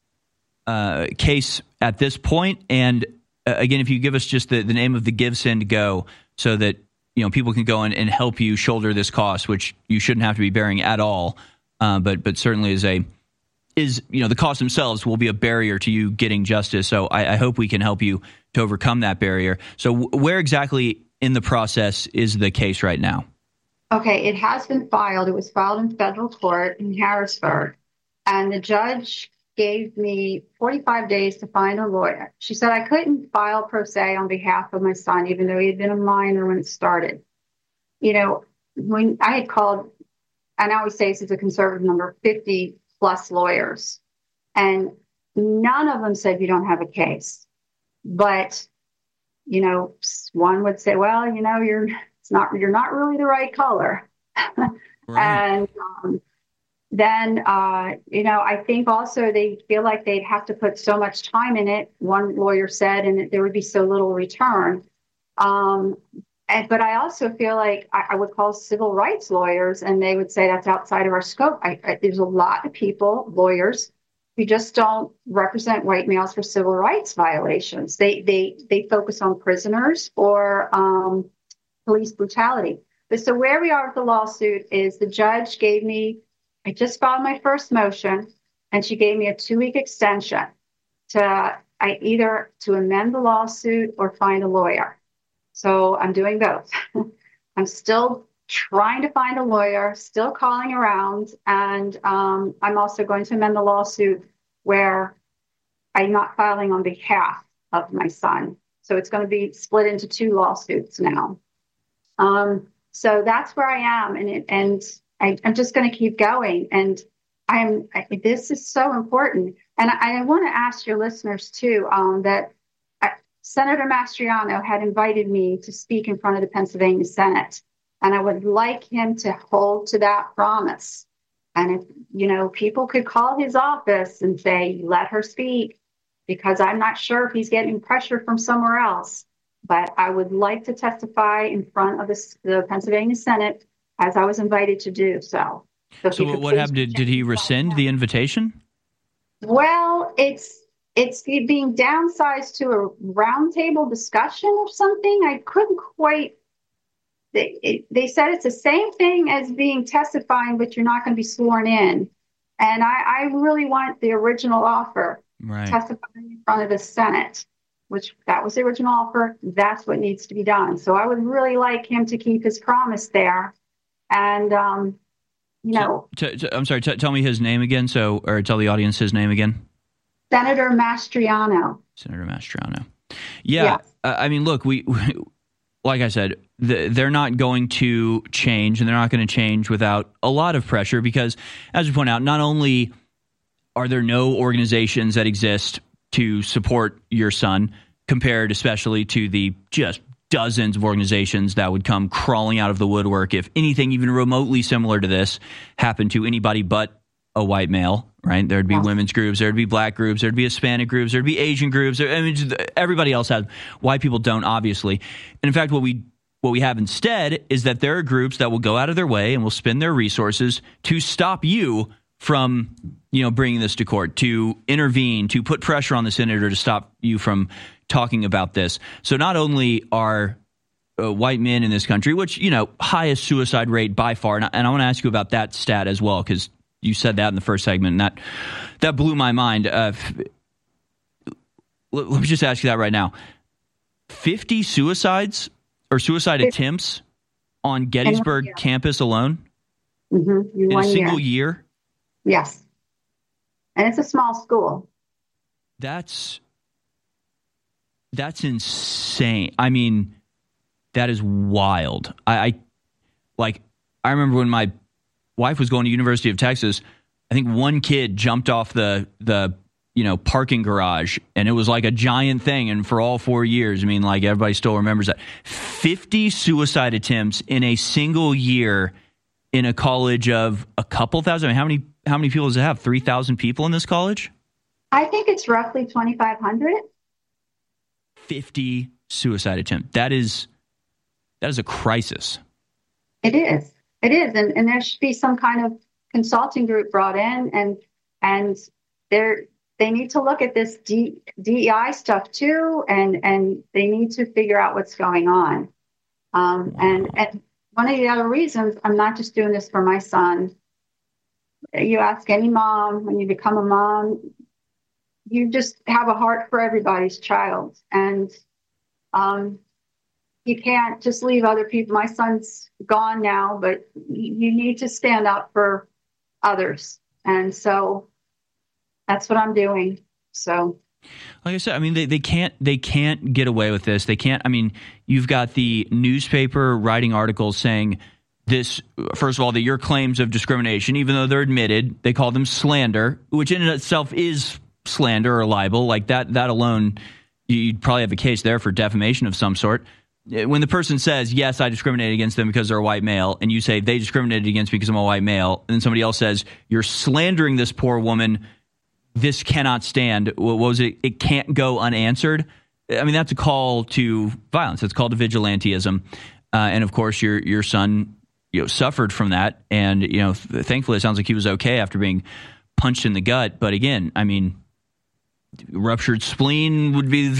uh, case at this point? And uh, again, if you give us just the, the name of the Give, Send, Go, so that, you know, people can go in and help you shoulder this cost, which you shouldn't have to be bearing at all. Uh, but, but certainly is a, is, you know, the costs themselves will be a barrier to you getting justice. So I, I hope we can help you to overcome that barrier. So w- where exactly in the process is the case right now? Okay, it has been filed. It was filed in federal court in Harrisburg, and the judge gave me forty-five days to find a lawyer. She said I couldn't file pro se on behalf of my son, even though he had been a minor when it started. You know, when I had called, and I always say this is a conservative number, fifty plus lawyers, and none of them said you don't have a case. But you know, one would say, well, you know, you're it's not you're not really the right color. Right. And um, then, uh, you know, I think also they feel like they'd have to put so much time in it. One lawyer said, and there would be so little return. Um, and, but I also feel like I, I would call civil rights lawyers, and they would say that's outside of our scope. I, I, there's a lot of people, lawyers, who just don't represent white males for civil rights violations. They they they focus on prisoners or um, police brutality. But so where we are with the lawsuit is the judge gave me, I just filed my first motion, and she gave me a two-week extension to I either to amend the lawsuit or find a lawyer. So I'm doing both. I'm still trying to find a lawyer, still calling around, and um, I'm also going to amend the lawsuit where I'm not filing on behalf of my son. So it's going to be split into two lawsuits now. Um, so that's where I am, and it, and I, I'm just going to keep going. And I'm I, this is so important. And I, I want to ask your listeners too um, that uh, Senator Mastriano had invited me to speak in front of the Pennsylvania Senate, and I would like him to hold to that promise. And if you know, people could call his office and say, "Let her speak," because I'm not sure if he's getting pressure from somewhere else. But I would like to testify in front of the, the Pennsylvania Senate as I was invited to do so. So, so what happened? Did, did he rescind the invitation? Well, it's it's being downsized to a roundtable discussion or something. I couldn't quite. They, it, they said it's the same thing as being testifying, but you're not going to be sworn in. And I, I really want the original offer, right. testifying in front of the Senate, which that was the original offer. That's what needs to be done. So I would really like him to keep his promise there. And, um, you know. T- t- I'm sorry, t- tell me his name again, so or tell the audience his name again. Senator Mastriano. Senator Mastriano. Yeah. Yes. Uh, I mean, look, we, we like I said, the, they're not going to change, and they're not going to change without a lot of pressure because, as we point out, not only are there no organizations that exist to support your son, compared especially to the just dozens of organizations that would come crawling out of the woodwork if anything even remotely similar to this happened to anybody but a white male, right? There'd be yeah. women's groups, there'd be black groups, there'd be Hispanic groups, there'd be Asian groups. I mean, just, everybody else has. White people don't, obviously. And in fact, what we what we have instead is that there are groups that will go out of their way and will spend their resources to stop you from, you know, bringing this to court, to intervene, to put pressure on the senator to stop you from talking about this. So not only are uh, white men in this country, which, you know, highest suicide rate by far, and I, and I want to ask you about that stat as well, because you said that in the first segment, and that that blew my mind. Uh, f- let, let me just ask you that right now. fifty suicides or suicide attempts on Gettysburg campus alone mm-hmm. in, in a single year. year? Yes. And it's a small school. That's that's insane. I mean, that is wild. I, I like I remember when my wife was going to University of Texas, I think one kid jumped off the the you know parking garage, and it was like a giant thing. And for all four years, I mean, like everybody still remembers that. fifty suicide attempts in a single year in a college of a couple thousand. I mean, how many how many people does it have? Three thousand people in this college? I think it's roughly twenty-five hundred. fifty suicide attempts. That is that is a crisis. It is. It is, and, and there should be some kind of consulting group brought in, and and they're they need to look at this D, DEI stuff too, and and they need to figure out what's going on. Um, and and one of the other reasons I'm not just doing this for my son. You ask any mom when you become a mom, you just have a heart for everybody's child, and um. You can't just leave other people. My son's gone now, but you need to stand up for others. And so that's what I'm doing. So, like I said, I mean, they, they can't they can't get away with this. They can't. I mean, you've got the newspaper writing articles saying this, first of all, that your claims of discrimination, even though they're admitted, they call them slander, which in itself is slander or libel. Like that, that alone, you'd probably have a case there for defamation of some sort. When the person says, yes, I discriminated against them because they're a white male, and you say they discriminated against me because I'm a white male, and then somebody else says, you're slandering this poor woman, this cannot stand. What was it? It can't go unanswered. I mean, that's a call to violence. It's called to vigilantism. Uh, and of course, your your son you know, suffered from that. And, you know, thankfully, it sounds like he was okay after being punched in the gut. But again, I mean, ruptured spleen would be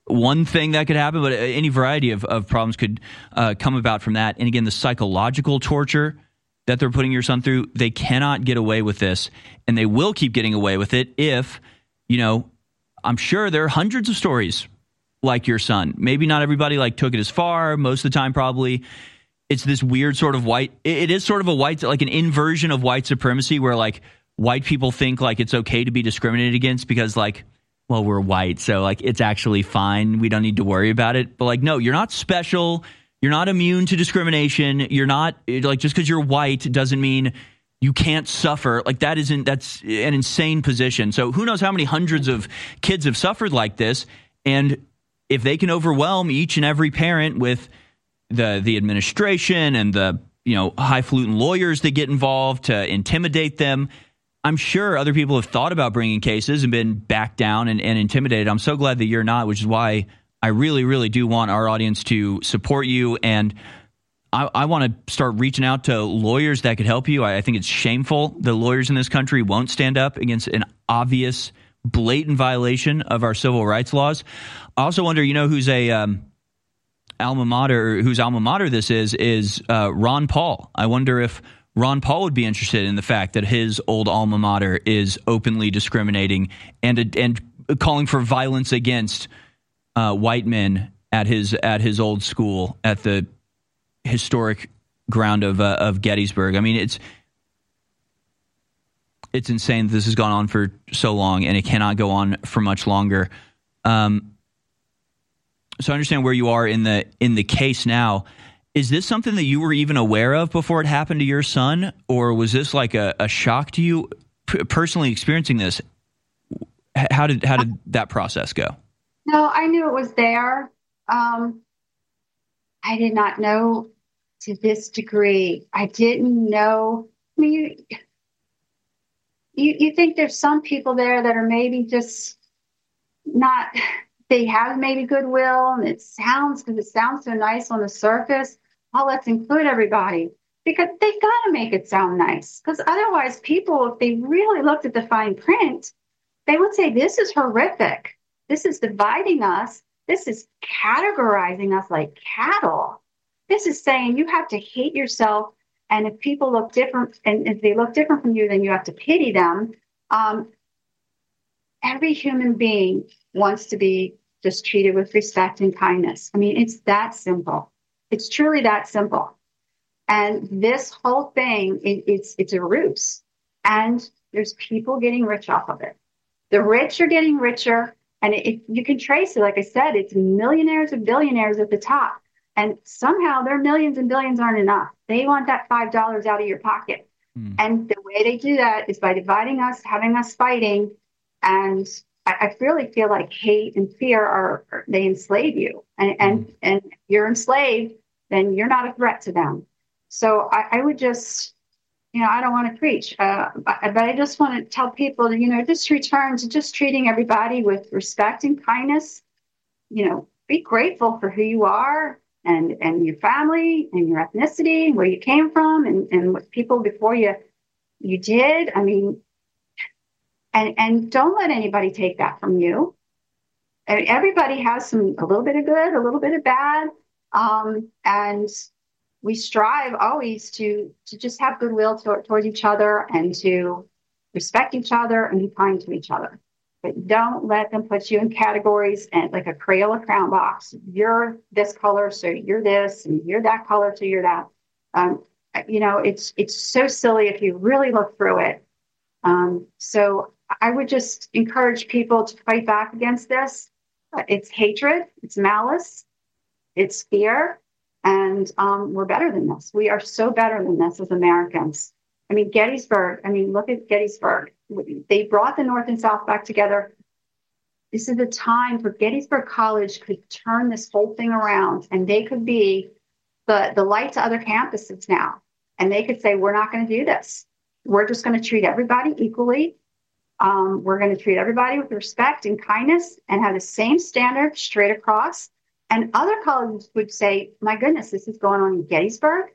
one thing that could happen, but any variety of, of problems could uh, come about from that. And again, the psychological torture that they're putting your son through, they cannot get away with this, and they will keep getting away with it if, you know, I'm sure there are hundreds of stories like your son. Maybe not everybody like took it as far. Most of the time, probably it's this weird sort of white. It is sort of a white, like an inversion of white supremacy, where like white people think like it's okay to be discriminated against because like, well, we're white, so like it's actually fine. We don't need to worry about it. But like, no, you're not special. You're not immune to discrimination. You're not like just because you're white doesn't mean you can't suffer. Like that isn't that's an insane position. So who knows how many hundreds of kids have suffered like this, and if they can overwhelm each and every parent with the the administration and the, you know, highfalutin lawyers that get involved to intimidate them, I'm sure other people have thought about bringing cases and been backed down and, and intimidated. I'm so glad that you're not, which is why I really, really do want our audience to support you. And I, I want to start reaching out to lawyers that could help you. I, I think it's shameful that lawyers in this country won't stand up against an obvious, blatant violation of our civil rights laws. I also wonder, you know, who's a um, alma mater, whose alma mater this is, is uh, Ron Paul. I wonder if Ron Paul would be interested in the fact that his old alma mater is openly discriminating and and calling for violence against uh, white men at his at his old school at the historic ground of uh, of Gettysburg. I mean, it's it's insane that this has gone on for so long, and it cannot go on for much longer. Um, so I understand where you are in the in the case now. Is this something that you were even aware of before it happened to your son, or was this like a, a shock to you p- personally experiencing this? How did how did that process go? No, I knew it was there. Um, I did not know to this degree. I didn't know. I mean, you, you, you think there's some people there that are maybe just not, they have maybe goodwill, and it sounds, because it sounds so nice on the surface. Oh, let's include everybody, because they've got to make it sound nice. Because otherwise, people, if they really looked at the fine print, they would say, this is horrific. This is dividing us. This is categorizing us like cattle. This is saying you have to hate yourself. And if people look different, and if they look different from you, then you have to pity them. Um, every human being wants to be just treated with respect and kindness. I mean, it's that simple. It's truly that simple. And this whole thing, it, it's it's a ruse. And there's people getting rich off of it. The rich are getting richer. And it, it, you can trace it. Like I said, it's millionaires and billionaires at the top. And somehow their millions and billions aren't enough. They want that five dollars out of your pocket. Mm. And the way they do that is by dividing us, having us fighting. And I, I really feel like hate and fear are, are they enslave you. And, and, mm. and you're enslaved, then you're not a threat to them. So I, I would just, you know, I don't want to preach, uh, but, but I just want to tell people to, you know, just return to just treating everybody with respect and kindness. You know, be grateful for who you are and, and your family and your ethnicity and where you came from and, and what people before you you did. I mean, and and don't let anybody take that from you. I mean, everybody has some a little bit of good, a little bit of bad, um, and we strive always to to just have goodwill to, towards each other and to respect each other and be kind to each other. But don't let them put you in categories and like a Crayola crown box. You're this color, so you're this, and you're that color, so you're that. Um, you know, it's it's so silly if you really look through it. Um, so I would just encourage people to fight back against this. It's hatred, it's malice, it's fear. And um, we're better than this. We are so better than this as Americans. I mean, Gettysburg, I mean, look at Gettysburg. They brought the North and South back together. This is the time for Gettysburg College could turn this whole thing around, and they could be the, the light to other campuses now. And they could say, we're not going to do this. We're just going to treat everybody equally. Um, we're going to treat everybody with respect and kindness and have the same standard straight across. And other colleges would say, my goodness, this is going on in Gettysburg.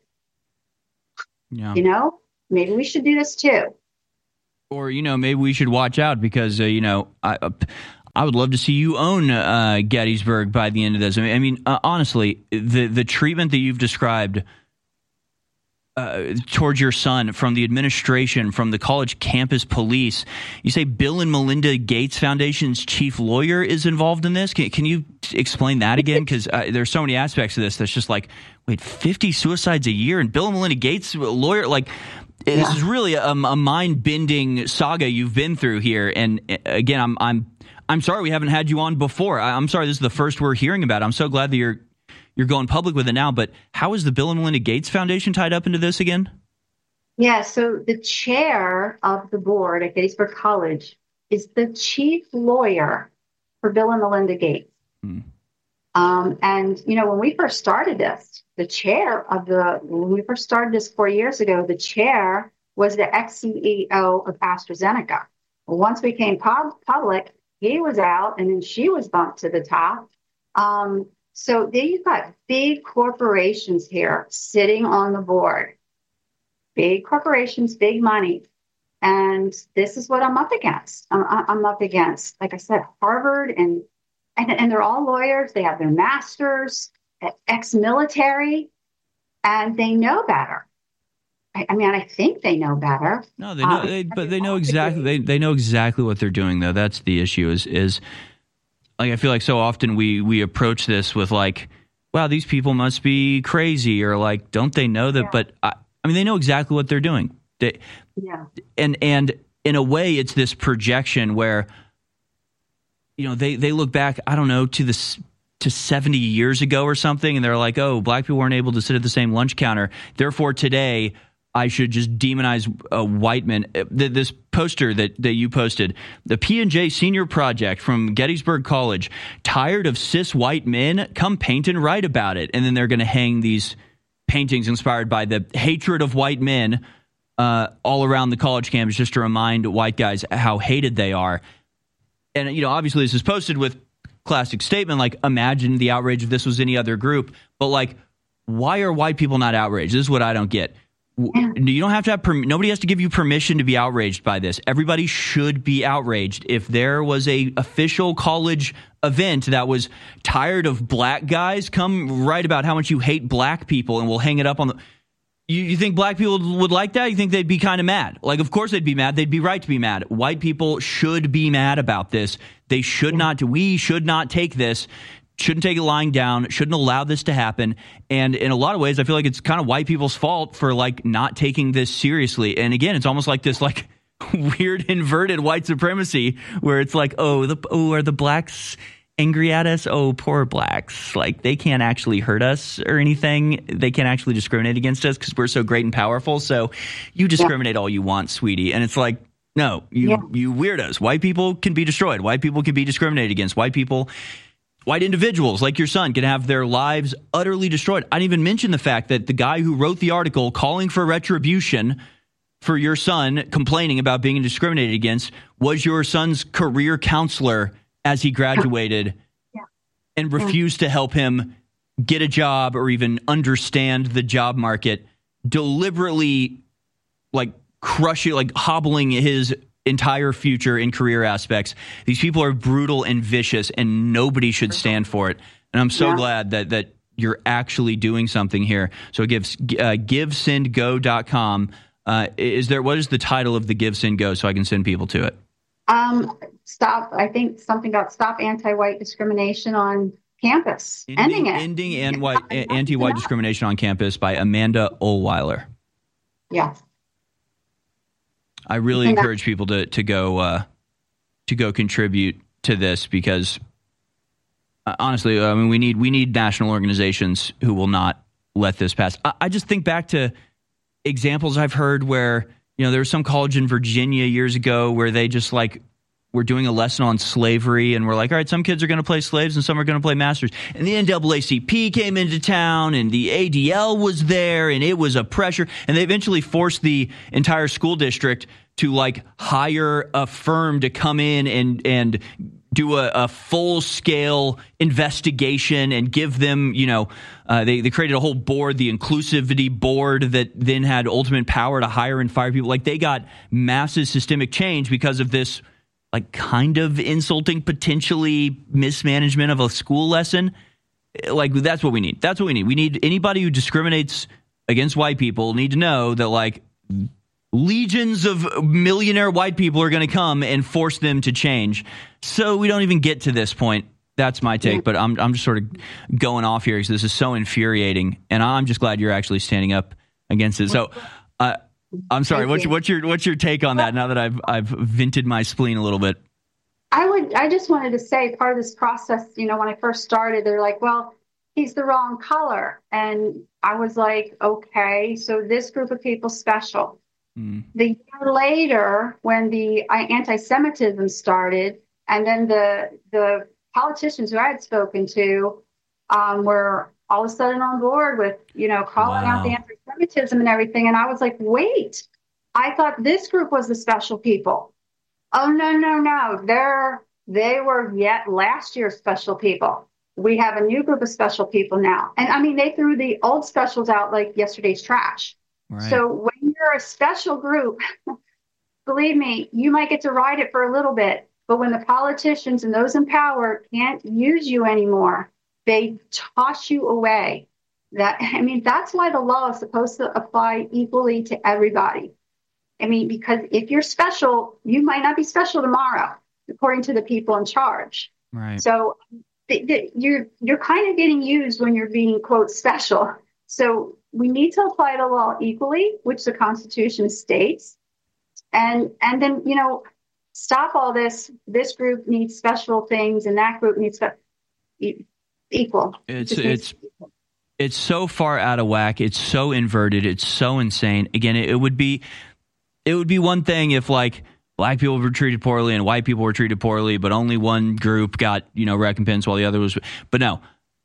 Yeah. You know, maybe we should do this too. Or, you know, maybe we should watch out because, uh, you know, I, uh, I would love to see you own uh, Gettysburg by the end of this. I mean, I mean uh, honestly, the the treatment that you've described uh, towards your son from the administration, from the college campus police, you say Bill and Melinda Gates Foundation's chief lawyer is involved in this. Can, can you explain that again? Because uh, there's so many aspects of this that's just like, wait, fifty suicides a year, and Bill and Melinda Gates lawyer, like. Yeah. This is really a, a mind-bending saga you've been through here, and again, I'm I'm I'm sorry we haven't had you on before. I'm sorry this is the first we're hearing about it. I'm so glad that you're you're going public with it now. But how is the Bill and Melinda Gates Foundation tied up into this again? Yeah, so the chair of the board at Gettysburg College is the chief lawyer for Bill and Melinda Gates. Hmm. Um, and, you know, when we first started this, the chair of the, when we first started this four years ago, the chair was the ex-C E O of AstraZeneca. Well, once we came pub- public, he was out and then she was bumped to the top. Um, so there you've got big corporations here sitting on the board. Big corporations, big money. And this is what I'm up against. I'm, I'm up against, like I said, Harvard and And, and they're all lawyers. They have their masters, ex-military, and they know better. I, I mean, I think they know better. No, they know, um, they, but they know exactly. They they know exactly what they're doing, though. That's the issue. Is is like I feel like so often we we approach this with like, wow, these people must be crazy, or like, don't they know that? Yeah. But I, I mean, they know exactly what they're doing. They, yeah. And and in a way, it's this projection where. You know, they, they look back, I don't know, to this to seventy years ago or something, and they're like, oh, black people weren't able to sit at the same lunch counter. Therefore, today, I should just demonize uh, white men. This poster that, that you posted, the P and J Senior Project from Gettysburg College, tired of cis white men, come paint and write about it. And then they're going to hang these paintings inspired by the hatred of white men uh, all around the college campus just to remind white guys how hated they are. And, you know, obviously this is posted with classic statement, like, imagine the outrage if this was any other group. But, like, why are white people not outraged? This is what I don't get. Yeah. You don't have to have – nobody has to give you permission to be outraged by this. Everybody should be outraged. If there was a official college event that was tired of black guys, come write about how much you hate black people and we'll hang it up on the – You, you think black people would like that? You think they'd be kind of mad? Like, of course they'd be mad. They'd be right to be mad. White people should be mad about this. They should not. We should not take this. Shouldn't take it lying down. Shouldn't allow this to happen. And in a lot of ways, I feel like it's kind of white people's fault for, like, not taking this seriously. And again, it's almost like this, like, weird inverted white supremacy where it's like, oh, the oh, are the blacks angry at us? Oh, poor blacks. Like, they can't actually hurt us or anything. They can't actually discriminate against us because we're so great and powerful. So you discriminate yeah. all you want, sweetie. And it's like, no, you, yeah. you weirdos. White people can be destroyed. White people can be discriminated against. White people, white individuals like your son can have their lives utterly destroyed. I didn't even mention the fact that the guy who wrote the article calling for retribution for your son complaining about being discriminated against was your son's career counselor as he graduated yeah. and refused to help him get a job or even understand the job market, deliberately like crushing, like hobbling his entire future in career aspects. These people are brutal and vicious and nobody should stand for it. And I'm so yeah. glad that, that you're actually doing something here. So it gives uh, give send go dot com. Uh, is there, what is the title of the Give Send Go so I can send people to it? Um, stop. I think something about stop anti-white discrimination on campus. Ending, ending it. Ending and white, anti-white discrimination on campus by Amanda Ohlweiler. Yeah. I really encourage people to to go uh, to go contribute to this because uh, honestly, I mean, we need we need national organizations who will not let this pass. I, I just think back to examples I've heard where, you know, there was some college in Virginia years ago where they just like were doing a lesson on slavery and we're like, all right, some kids are going to play slaves and some are going to play masters. And the N double A C P came into town and the A D L was there and it was a pressure. And they eventually forced the entire school district to like hire a firm to come in and and do a, a full-scale investigation and give them, you know, uh, they, they created a whole board, the inclusivity board that then had ultimate power to hire and fire people. Like they got massive systemic change because of this like kind of insulting, potentially mismanagement of a school lesson. Like, that's what we need. That's what we need. We need anybody who discriminates against white people need to know that, like, legions of millionaire white people are going to come and force them to change. So we don't even get to this point. That's my take, but I'm I'm just sort of going off here because this is so infuriating, and I'm just glad you're actually standing up against it. So, uh, I'm sorry. What's your, what's your what's your take on that? Now that I've I've vented my spleen a little bit. I would. I just wanted to say part of this process. You know, when I first started, they're like, "Well, he's the wrong color," and I was like, "Okay, so this group of people special." Mm. The year later, when the anti-Semitism started, and then the the politicians who I had spoken to um, were all of a sudden on board with, you know, calling wow. out the anti-Semitism and everything. And I was like, wait, I thought this group was the special people. Oh, no, no, no. They're, they were yet last year's special people. We have a new group of special people now. And I mean, they threw the old specials out like yesterday's trash. Right. So when you're a special group, believe me, you might get to ride it for a little bit. But when the politicians and those in power can't use you anymore, they toss you away. That I mean, that's why the law is supposed to apply equally to everybody. I mean, because if you're special, you might not be special tomorrow, according to the people in charge. Right. So th- th- you're you're kind of getting used when you're being, quote, special. So we need to apply the law equally, which the Constitution states. And and then, you know, stop all this. This group needs special things, and that group needs spe- equal. It's it it's equal. It's so far out of whack. It's so inverted. It's so insane. Again, it, it would be it would be one thing if, like, black people were treated poorly and white people were treated poorly, but only one group got, you know, recompense while the other was. But no,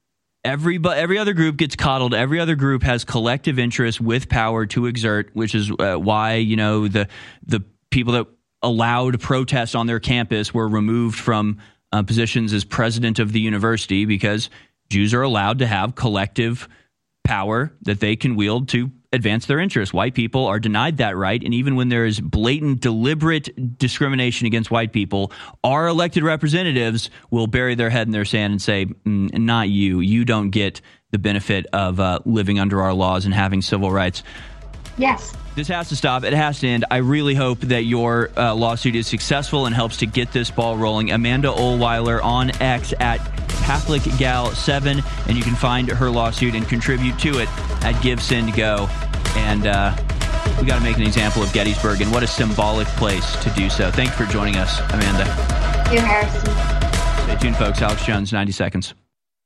every every other group gets coddled. Every other group has collective interest with power to exert, which is uh, why, you know, the the people that allowed protests on their campus were removed from uh, positions as president of the university, because Jews are allowed to have collective power that they can wield to advance their interests. White people are denied that right. And even when there is blatant, deliberate discrimination against white people, our elected representatives will bury their head in their sand and say, mm, not you. You don't get the benefit of uh, living under our laws and having civil rights. Yes. This has to stop. It has to end. I really hope that your uh, lawsuit is successful and helps to get this ball rolling. Amanda Ohlweiler on X at Catholic Gal seven, and you can find her lawsuit and contribute to it at Give, Send, Go. And uh, we got to make an example of Gettysburg, and what a symbolic place to do so. Thank you for joining us, Amanda. Thank you, Harrison. Stay tuned, folks. Alex Jones, ninety seconds.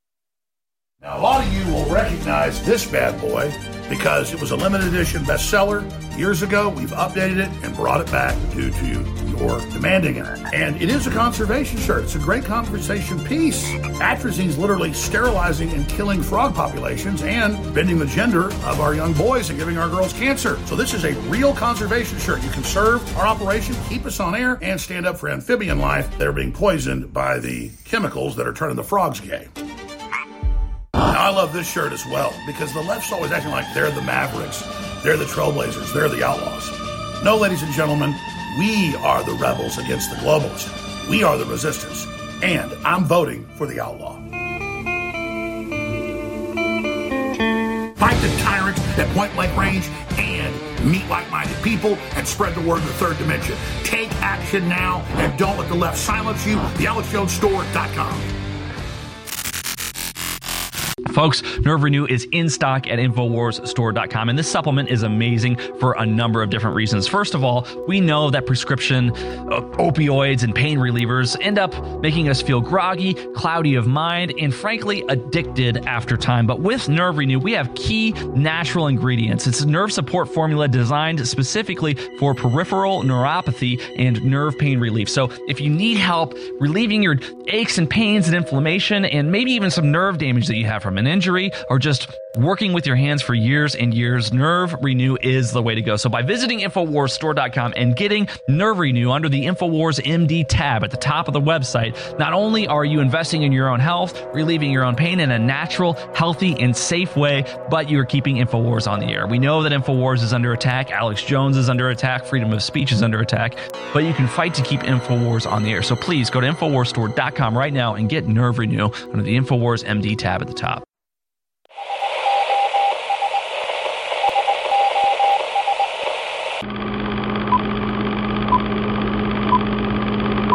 Now, a lot of you will recognize this bad boy because it was a limited edition bestseller years ago. We've updated it and brought it back due to your demanding it. And it is a conservation shirt. It's a great conversation piece. Atrazine's literally sterilizing and killing frog populations and bending the gender of our young boys and giving our girls cancer. So this is a real conservation shirt. You can serve our operation, keep us on air, and stand up for amphibian life that are being poisoned by the chemicals that are turning the frogs gay. Now, I love this shirt as well, because the left's always acting like they're the Mavericks, they're the Trailblazers, they're the Outlaws. No, ladies and gentlemen, we are the rebels against the globalists. We are the resistance, and I'm voting for the outlaw. Fight the tyrants at point-blank range and meet like-minded people and spread the word in the third dimension. Take action now, and don't let the left silence you. the alex jones store dot com. Folks, Nerve Renew is in stock at infowars store dot com, and this supplement is amazing for a number of different reasons. First of all, we know that prescription uh, opioids and pain relievers end up making us feel groggy, cloudy of mind, and frankly, addicted after time. But with Nerve Renew, we have key natural ingredients. It's a nerve support formula designed specifically for peripheral neuropathy and nerve pain relief. So if you need help relieving your aches and pains and inflammation, and maybe even some nerve damage that you have from an an injury or just working with your hands for years and years, Nerve Renew is the way to go. So by visiting Infowars Store dot com and getting Nerve Renew under the Infowars M D tab at the top of the website, not only are you investing in your own health, relieving your own pain in a natural, healthy, and safe way, but you're keeping Infowars on the air. We know that Infowars is under attack. Alex Jones is under attack. Freedom of speech is under attack. But you can fight to keep Infowars on the air. So please go to Infowars Store dot com right now and get Nerve Renew under the Infowars M D tab at the top.